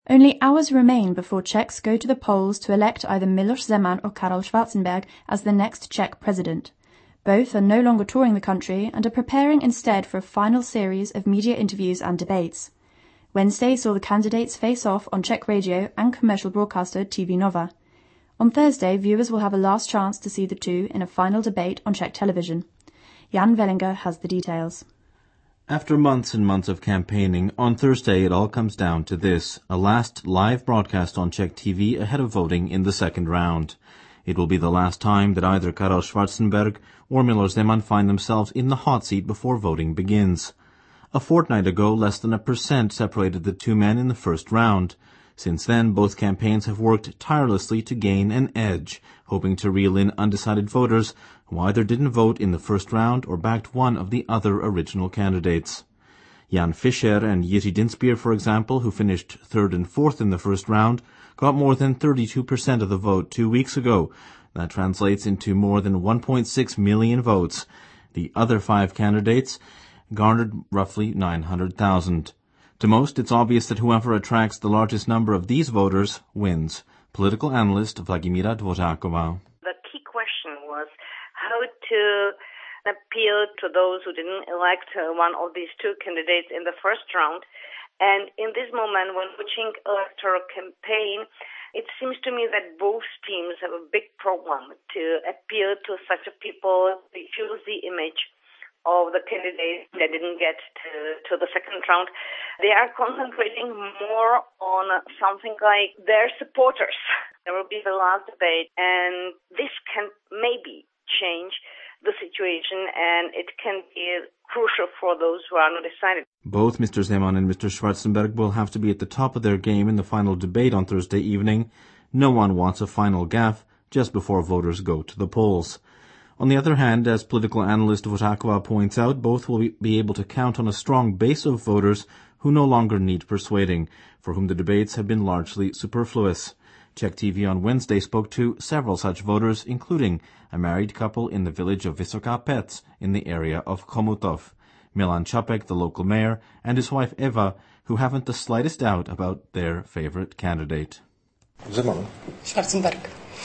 Only hours remain before Czechs go to the polls to elect either Miloš Zeman or Karel Schwarzenberg as the next Czech president. Both are no longer touring the country and are preparing instead for a final series of media interviews and debates. Wednesday saw the candidates face off on Czech radio and commercial broadcaster TV Nova. On Thursday, viewers will have a last chance to see the two in a final debate on Czech television. Jan Wellinger has the details. After months and months of campaigning, on Thursday it all comes down to this, a last live broadcast on Czech TV ahead of voting in the second round. It will be the last time that either Karel Schwarzenberg or Miloš Zeman find themselves in the hot seat before voting begins. A fortnight ago, less than 1% separated the two men in the first round. Since then, both campaigns have worked tirelessly to gain an edge, hoping to reel in undecided voters who either didn't vote in the first round or backed one of the other original candidates. Jan Fischer and Jiří Dinspier, for example, who finished third and fourth in the first round, got more than 32% of the vote 2 weeks ago. That translates into more than 1.6 million votes. The other five candidates garnered roughly 900,000. To most, it's obvious that whoever attracts the largest number of these voters wins. Political analyst Vladimíra Dvořáková. The key question was how to appeal to those who didn't elect one of these two candidates in the first round. And in this moment, when watching electoral campaign, it seems to me that both teams have a big problem to appeal to such a people, diffuse the image of the candidates that didn't get to the second round. They are concentrating more on something like their supporters. There will be the last debate, and this can maybe change the situation, and it can be crucial for those who are not decided. Both Mr. Zeman and Mr. Schwarzenberg will have to be at the top of their game in the final debate on Thursday evening. No one wants a final gaffe just before voters go to the polls. On the other hand, as political analyst Dvořáková points out, both will be able to count on a strong base of voters who no longer need persuading, for whom the debates have been largely superfluous. Czech TV on Wednesday spoke to several such voters, including a married couple in the village of Vysoká Pec in the area of Chomutov, Milan Čapek, the local mayor, and his wife Eva, who haven't the slightest doubt about their favorite candidate. Zeman. Schwarzenberg.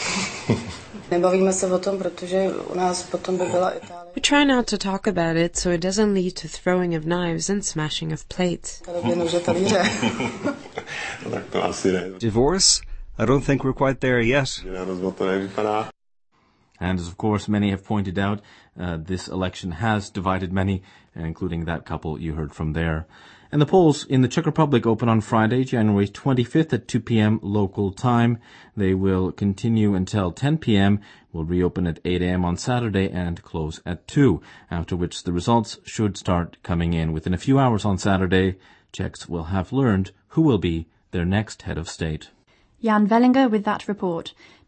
We try not to talk about it so it doesn't lead to throwing of knives and smashing of plates. Divorce? I don't think we're quite there yet. And as of course many have pointed out, this election has divided many, including that couple you heard from there. And the polls in the Czech Republic open on Friday, January 25th at 2 p.m. local time. They will continue until 10 p.m., will reopen at 8 a.m. on Saturday and close at 2, after which the results should start coming in. Within a few hours on Saturday, Czechs will have learned who will be their next head of state. Jan Wellinger with that report.